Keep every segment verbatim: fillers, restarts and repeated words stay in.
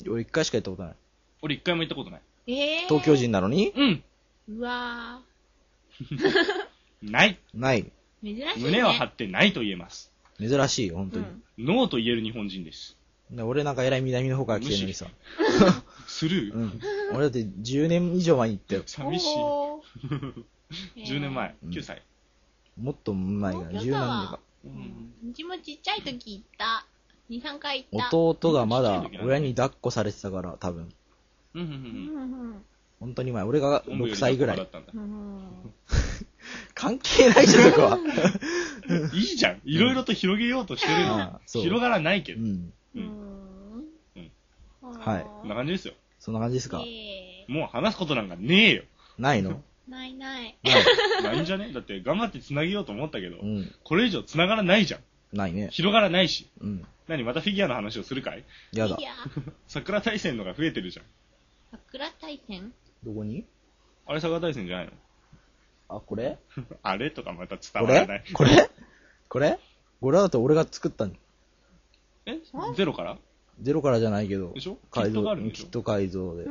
俺一回しか行ったことない。 俺一回も行ったことない。 えー、 東京人なのに？ うん。 うわー。ない。 ない。 珍しい、ね。 胸を張ってないと言えます。 珍しいよ、本当に。うん、 ノーと言える日本人です。 俺なんか偉い南の方から来てるのにさ。 スルー、 うん、俺だってじゅうねん以上前に行ったよ。 寂しい。じゅうねんまえ、きゅうさい。 もっと前が、じゅうなんねんか。 うん。うちもちっちゃい時行った。に、さんかい行った。 弟がまだ親に抱っこされてたから、多分。 うんうんうん。 本当に前、俺がろくさいぐらい。 うん、 関係ないじゃん、そこは。 いいじゃん。いろいろと広げようとしてるの。広がらないけど。うん。うん。 うん。はい。 そんな感じですよ。 そんな感じですか。 もう話すことなんかねえよ。 ないの？ ないない。 ないんじゃね？だって頑張って繋げようと思ったけど、 うん、 これ以上繋がらないじゃん。 ないね。 広がらないし。 うん。 何またフィギュアの話をするかい？ やだ。 桜大戦のが増えてるじゃん。 桜大戦？ どこに？ あれ桜大戦じゃないの？ あ、これ？ あれとかまた伝わらない。 これ？これ？これ？これだと俺が作ったん。 え？ゼロから？ ゼロからじゃないけど。 でしょ？ 改造。 キットがあるんでしょ？ キット改造で。 うん。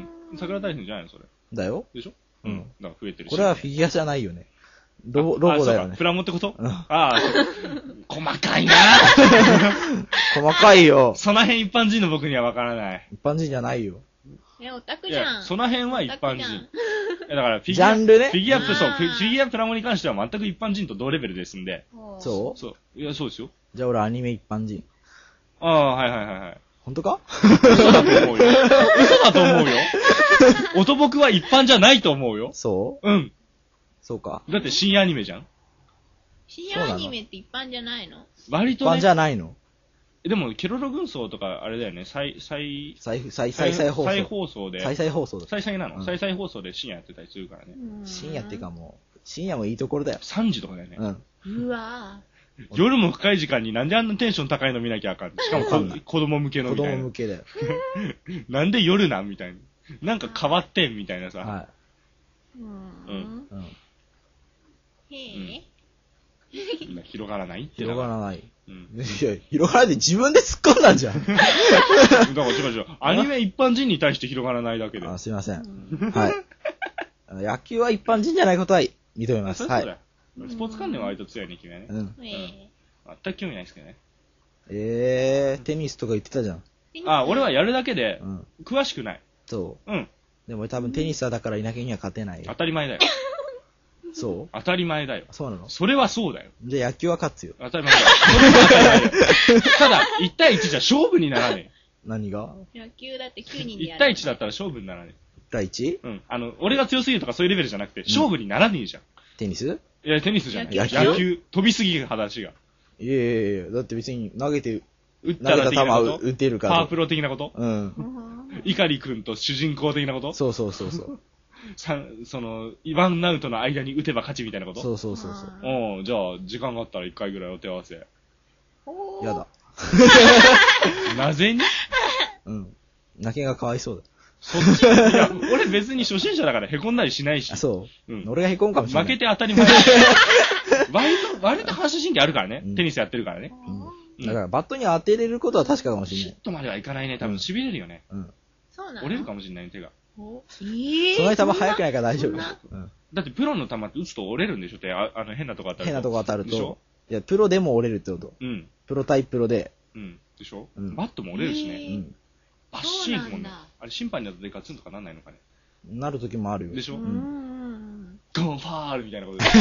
桜大戦じゃないのそれ。 だよ。 でしょ？うん。だから増えてるし。 これはフィギュアじゃないよね。ロロゴだよね。 プラモってこと？ああ、細かいな細かいよ。 その辺一般人の僕にはわからない。 一般人じゃないよ。 え、オタクじゃん。 いや、その辺は一般人。だからフィギュア、 ジャンルね。 フィギュア、そう、フィギュアプラモに関しては全く一般人と同レベルですんで。 そうそう。いや、そうですよ。 じゃあ俺アニメ一般人。 ああ、はいはいはいはい。 本当か？ 嘘だと思うよ。嘘だと思うよ。音僕は一般じゃないと思うよ。 そううん。 そうか。 だって深夜アニメじゃん。 深夜アニメって一般じゃないの？ 割とね。 一般じゃないの？ でも、ケロロ軍曹とか、あれだよね、再、再、 再、再、再、再放送。 再放送で。 再、再放送だ。 再、再なの、うん、再、再放送で深夜やってたりするからね。 深夜っていうかもう、深夜もいいところだよ。 さんじとかだよね。 うん。 うわぁ。夜も深い時間になんであんなテンション高いの見なきゃあかん。しかも子供向けのみたいな。 子供向けだよ。 なんで夜なんみたいな。なんか変わってんみたいなさ。 はい。 うん。 うん。 へぇ、 うん、広がらないって広がらない。 うん。 いや、広がらない自分で突っ込んだんじゃん。だから違う違う。アニメ一般人に対して広がらないだけで。 あ、すいません。はい。野球は一般人じゃないことは認めます。はい。 スポーツ関連は割と強いね、君はね。 うん。 全く興味ないですけどね。 えー、テニスとか言ってたじゃん。 あ、俺はやるだけで、詳しくない。 そう。 うん。 でも多分テニスはだから稲毛には勝てないよ。 当たり前だよ。 そう当たり前だよ。 そうなの？ それはそうだよ。 じゃあ野球は勝つよ。 当たり前だよ。それは当たり前だよ。ただ、いち対いちじゃ勝負にならねえ。 何が？ 野球だってきゅうにんでやる。 いち対いちだったら勝負にならねえ。 いち対いち？ うん。あの、俺が強すぎるとかそういうレベルじゃなくて、勝負にならねえじゃん。 テニス？ いや、テニスじゃない。 野球？ 野球。飛びすぎる話が。 いやいやいや、だって別に投げて、 打ったら的なこと？ 打てるから。 パワープロ的なこと？ うん。 碇くんと主人公的なこと？ そうそうそうそう。 さその、ワンアウトの間に打てば勝ちみたいなこと？ そうそうそうそう。 おじゃあ、時間があったら一回ぐらいお手合わせ。 やだ。 なぜに？ うん。泣けがかわいそうだ。 そっちいや、俺別に初心者だから凹んだりしないし。 あ、そう。 うん。 俺が凹むかもしれない。 負けて当たり前。割と、割と反射神経あるからね。うん、テニスやってるからね。 うん。だから、バットに当てれることは確かかもしれない。 ヒットまではいかないね。多分、痺れるよね。 うん。 そうなの？ 折れるかもしれないね、手が。 えぇ、 その球速くないから大丈夫。 うん。だって、プロの球って打つと折れるんでしょって、あ、あの、変なとこ当たると。 変なとこ当たると。いや、プロでも折れるってこと。 うん。 プロ対プロで。 うん。でしょ？ うん。 バットも折れるしね。 うん。 バッシーンもんね。あれ、審判になったらガツンとかなんないのかね。 なる時もあるよ。 でしょ？ うん。 ゴンファールみたいなことで。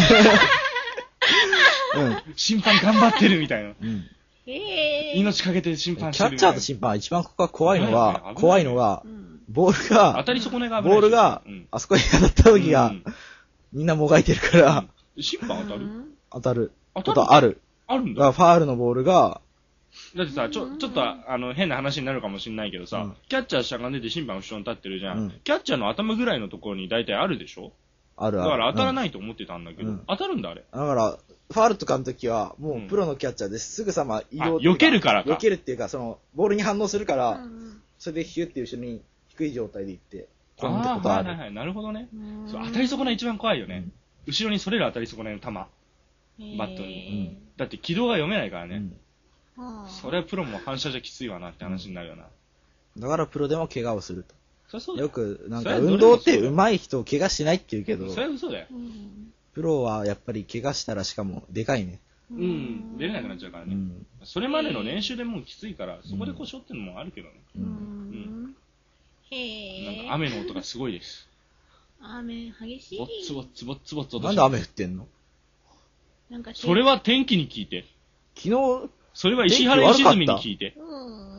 うん。審判頑張ってるみたいな。うん。 えー、命かけて審判してる。キャッチャーと審判一番ここが怖いのは、怖いのが、ボールが、 当たり損ねが危ない。 ボールが、あそこに当たった時が、みんなもがいてるから、 審判当たる？ 当たる。 当たるある。 あるんだ。 ファールのボールが、 だってさ、ちょ、ちょっと、あの、変な話になるかもしれないけどさ、うん、キャッチャーしゃがんでて審判後ろに立ってるじゃん。うん、キャッチャーの頭ぐらいのところに大体あるでしょ？ あるある。 だから当たらないと思ってたんだけど、うん、当たるんだあれ。 だから、ファールとかの時は、もうプロのキャッチャーですぐさま移動、 避けるからか。 避けるっていうか、その、ボールに反応するから、それでヒュッて後ろに低い状態で行って、 飛んだことある。はいはいはい、なるほどね。そう、当たり損ない一番怖いよね。後ろにそれる当たり損ないの球。バットに。だって軌道が読めないからね。それはプロも反射じゃきついわなって話になるよな。 だからプロでも怪我をすると。 そりゃそうだよく、なんかそれは運動って上手い人怪我しないって言うけど、 それは嘘だよ。 プロはやっぱり怪我したらしかもでかいね。 うん。出れなくなっちゃうからね。 うん。 それまでの練習でもうきついから、そこで故障っていうのもあるけどね。 う。 うんん。へなんえ。 か雨の音がすごいです。 雨激しい。 ぼっつぼっつぼっつぼっつ音なんで雨降ってんの？ なんかそれは天気に聞いて。 昨日、 それは石原良純に聞いて。 うん。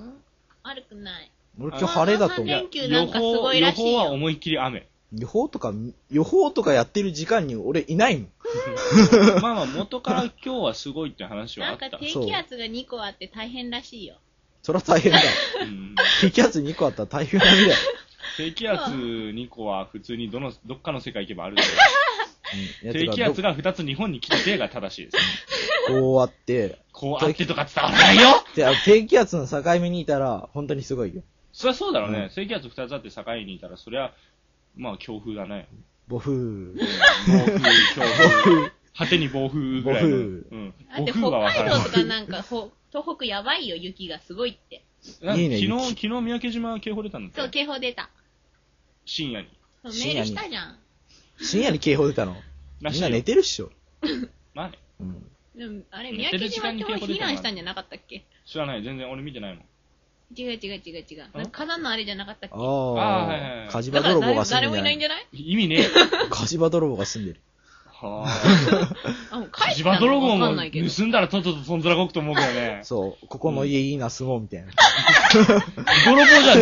悪くない。 俺今日晴れだと思う。 連休なんかすごい予らしいよ報は思いっきり雨。 予報とか、予報とかやってる時間に俺いないもん。 まあまあ元から今日はすごいって話はあった。 なんか低気圧がにこあって大変らしいよ。 そりゃ大変だ。 うん、 低気圧にこあったら大変なんだよ。 低気圧にこは普通にどの、どっかの世界行けばあるけど、 うん、 低気圧がふたつ日本に来たてが正しいです。 こうあって、 こうあってとか伝わらないよで低気圧の境目にいたら本当にすごいよ。 そりゃそうだろうね。 うん、 低気圧ふたつあって境にいたら、そりゃ、まあ強風だね。 暴風。 暴風、強風。果てに暴風ぐらいの。 暴風。 うん。 だって暴風はわからない。 北海道とかなんかほ東北やばいよ、雪がすごいって。 いいね昨日、昨日三宅島警報出たんだって。 そう、警報出た。 深夜に。 そうメールしたじゃん。 深夜に警報出たの？みんな寝てるっしょ。 まあね。 うん。 でも、あれ、 寝三宅てる時間に島って警報出たの避難したんじゃなかったっけ？ 知らない。全然俺見てないもん。 違う違う違う違う。なんか火山のあれじゃなかったっけ？ ああーはいはいはいあ、火事場泥棒が住んでるだから誰もいないんじゃない？ 意味ねえよ。 火事場泥棒が住んでる。 はぁ。 あ、もう火事帰ったの場泥棒もわかんないけど。 盗んだらとっとととんずらこくと思うけどね。 そう、ここの家いいな、住もうみたいな。 泥棒じゃね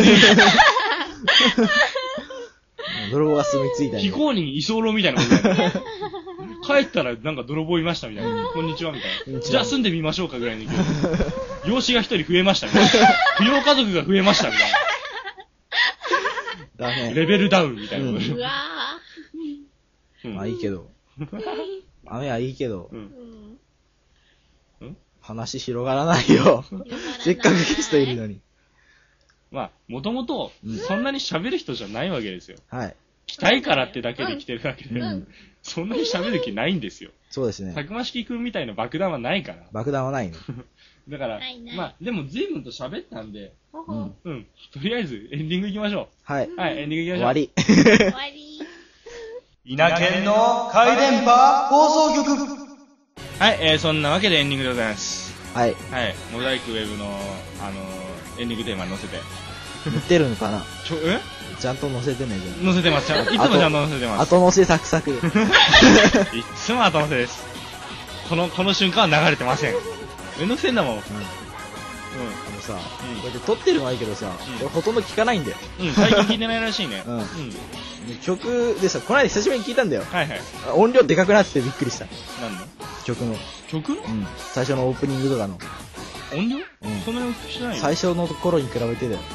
泥棒が住み着いたえよ。 んで非公認居候みたいなことだよね。帰ったらなんか泥棒いましたみたいな。こんにちはみたいな。じゃあ住んでみましょうかぐらいの勢いで。養子が一人増えましたみたいな。扶養家族が増えましたみたいだな。 ね。 レベルダウンみたいなこと。 うわうんまあいいけど。雨はいいけど、 うんー。うん。 うん話広がらないよ。せっかくゲストいるのに。 まあ、もともとうん、 そんなに喋る人じゃないわけですよ。 はい。 来たいからってだけで来てるだけで、 うんそんなに喋る気ないんですよ。 そうですね。 たくましきくんみたいな爆弾はないから。 爆弾はないね。 だからないない、 まあ、でも随分と喋ったんで、 ほほ。 うん。 うん。とりあえずエンディング行きましょはい。 う。はい、エンディング行きましょう。 終わり。 終わり。 稲犬の回電波放送局。 はい、えー、そんなわけでエンディングでございます。 はい。 はい、モザイクウェブの、あのー、エンディングテーマに載せて。 載ってるのかなちょ、えちゃんと載せてね、じゃ載せてます。ちゃんいつもちゃんと載せてあ。 ます。 後載せサクサク。 いつも後載せです。この、この瞬間は流れてません。めんどくせえんだもん。うん。 あのさ、 うんこうやって撮ってるのはいいけどさ、 うんこれほとんど聞かないんだよ。 うん、最近聞いてないらしいね。 うんうん。 曲でさ、この間久しぶりに聞いたんだよ。 はいはい。 音量でかくなっててびっくりした。 何の曲の。 曲うん。最初のオープニングとかの。 音量うんそんなに大きくしてないよ。 最初の頃に比べてだよ。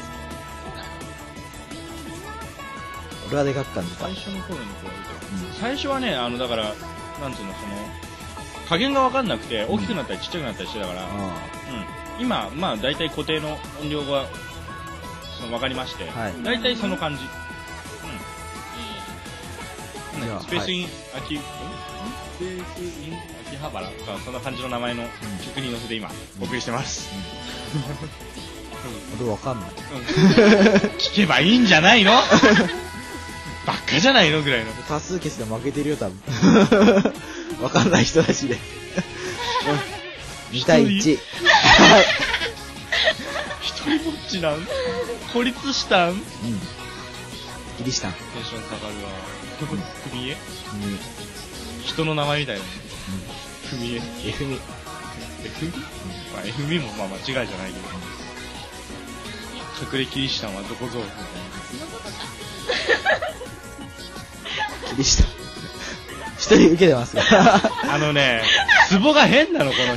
俺はでかく感じた。 最初の頃に比べて。 うん最初はね、あの、だから、なんつうの、その、加減がわかんなくて、大きくなったりちっちゃくなったりしてたから、うん。 あ今、まあ、大体固定の音量が、その、わかりまして、 はい大体その感じ。うん。 じゃあスペースイン、秋、んスペースイン、秋葉原とか、そんな感じの名前の曲に乗せて今、お送りしてます。 あ。俺わかんない。 聞けばいいんじゃないのばっかじゃないのぐらいの。 多数決で負けてるよ、多分。わかんない人たちで。に対いち。はい。 一人ぼっちなん孤立したんうん。キリシタン。 テンション下がるわ。ふみえうん。 人の名前みたいな。ふみえ。 えふみ。 えふみまあ、えふみもまあ間違いじゃないけど。隠れキリシタンはどこぞみたいな。 キリシタン。一人受けてますが。 あのね、ツボが変なの、この人。 な、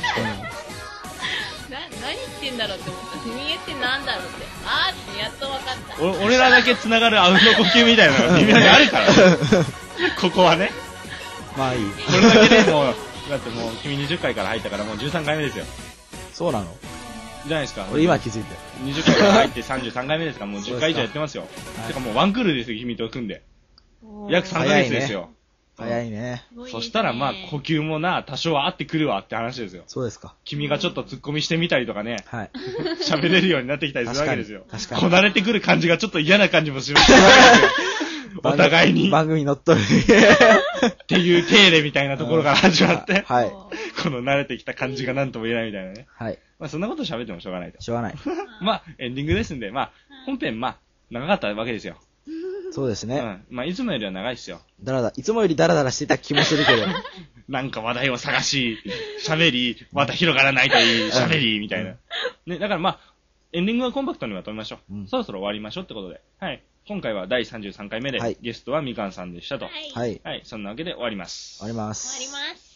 何言ってんだろうって思った。踏み絵ってなんだろうって。あーってやっと分かった。 お俺らだけ繋がるあうんの呼吸みたいなのが微妙にあるから。ここはね。 まあいい。 これだけでもう、だってもう君にじゅっかいから入ったからもうじゅうさんかいめですよ。 そうなのじゃないですか。 俺今気づいたよ。 にじゅっかいから入ってさんじゅうさんかいめですから、もうじゅっかい以上やってますよ。 はいてかもうワンクールですよ、君と組んで。約さんかげつですよ。 早いね。 すごいですねそしたらまあ、呼吸もな、多少は合ってくるわって話ですよ。 そうですか。 君がちょっと突っ込みしてみたりとかね、 はい。 喋れるようになってきたりするわけですよ。 確かに確かにこなれてくる感じがちょっと嫌な感じもするわけですよ。お互いに。 番組乗っ取る。 っていう手入れみたいなところから始まって、 はい。 この慣れてきた感じが何とも言えないみたいなね。 はい。 まあそんなこと喋ってもしょうがないと。 しょうがない。 まあエンディングですんで、まあ本編まあ長かったわけですよ。 そうですね。 うん。まあいつもよりは長いですよ。 だらだ、いつもよりダラダラしてた気もするけど。 なんか話題を探し、喋り、また広がらないといい、喋り、みたいな。ね、だからまあ、エンディングはコンパクトにまとめましょう。 うんそろそろ終わりましょうってことで。はい。今回はだいさんじゅうさんかいめで、 はいゲストはみかんさんでしたと。 はい。 はい。 終そんなわけで終わります。 あります。 わります。